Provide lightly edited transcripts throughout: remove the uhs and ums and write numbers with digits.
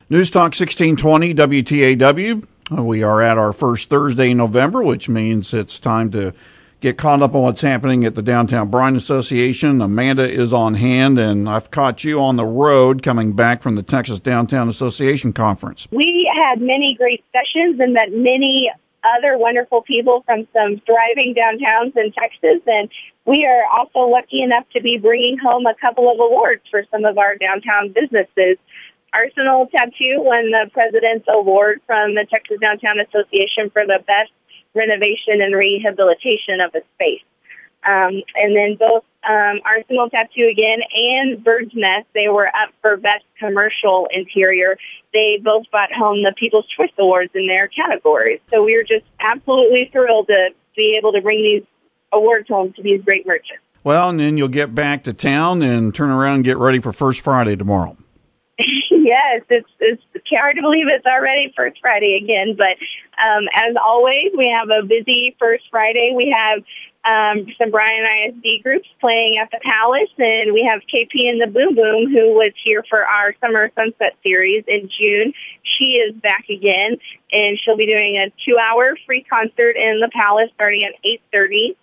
News Talk 1620 WTAW. We are at our first Thursday in November, which means it's time to get caught up on what's happening at the Downtown Bryan Association. Amanda is on hand, and I've caught you on the road coming back from the Texas Downtown Association Conference. We had many great sessions and met many other wonderful people from some thriving downtowns in Texas, and we are also lucky enough to be bringing home a couple of awards for some of our downtown businesses. Arsenal Tattoo won the President's Award from the Texas Downtown Association for the best renovation and rehabilitation of a space. And then both Arsenal Tattoo again and Bird's Nest, they were up for best commercial interior. They both brought home the People's Choice Awards in their categories. So we were just absolutely thrilled to be able to bring these awards home to these great merchants. Well, and then you'll get back to town and turn around and get ready for First Friday tomorrow. Yes, it's hard to believe it's already First Friday again, but as always, we have a busy First Friday. We have some Bryan ISD groups playing at the Palace, and we have KP and the Boom Boom, who was here for our Summer Sunset Series in June. She is back again, and she'll be doing a 2-hour free concert in the Palace starting at 8:30.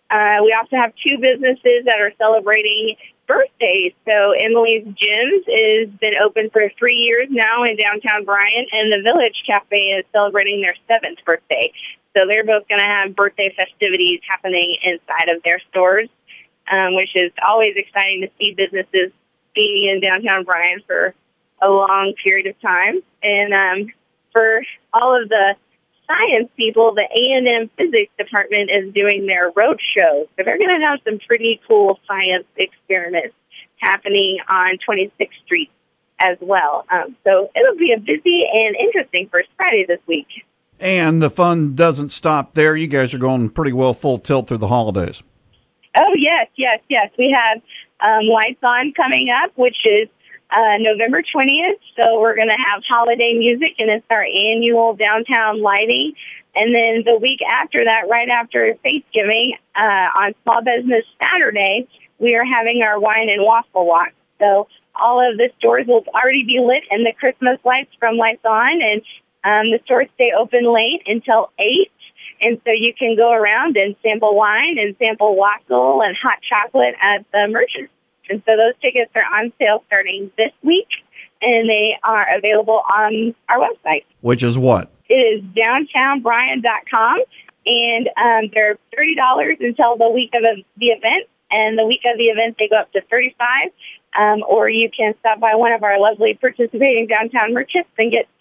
We also have two businesses that are celebrating birthdays. So Emily's Gyms has been open for 3 years now in downtown Bryan, and the Village Cafe is celebrating their 7th birthday. So they're both going to have birthday festivities happening inside of their stores, which is always exciting to see businesses being in downtown Bryan for a long period of time. And for all of the science people, the A&M Physics Department is doing their road show. So they're going to have some pretty cool science experiments happening on 26th Street as well. So it'll be a busy and interesting First Friday this week. And the fun doesn't stop there. You guys are going pretty well full tilt through the holidays. Oh, yes. We have Lights On coming up, which is November 20th. So we're going to have holiday music, and it's our annual downtown lighting. And then the week after that, right after Thanksgiving, on Small Business Saturday, we are having our Wine and Waffle Walk. So all of the stores will already be lit in the Christmas lights from Lights On, and the stores stay open late until 8. And so you can go around and sample wine and sample waffle and hot chocolate at the merchants. And so those tickets are on sale starting this week, and they are available on our website. Which is what? It is downtownbryan.com, and they're $30 until the week of the event. And the week of the event, they go up to $35. Or you can stop by one of our lovely participating downtown merchants and get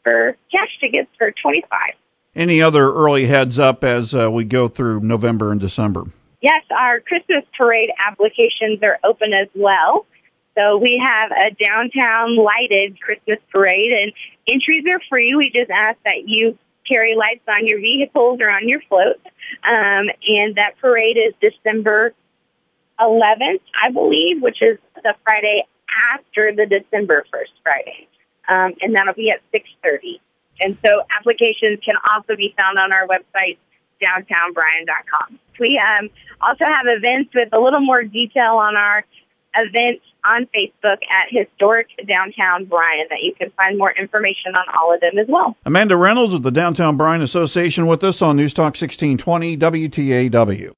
cash tickets for $25. Any other early heads up as we go through November and December? Yes, our Christmas parade applications are open as well. So we have a downtown lighted Christmas parade, and entries are free. We just ask that you carry lights on your vehicles or on your floats. And that parade is December 11th, I believe, which is the Friday after the December 1st Friday. And that'll be at 6:30. And so applications can also be found on our website, downtownbryan.com. We also have events with a little more detail on our events on Facebook at Historic Downtown Bryan that you can find more information on all of them as well. Amanda Reynolds of the Downtown Bryan Association with us on News Talk 1620 WTAW.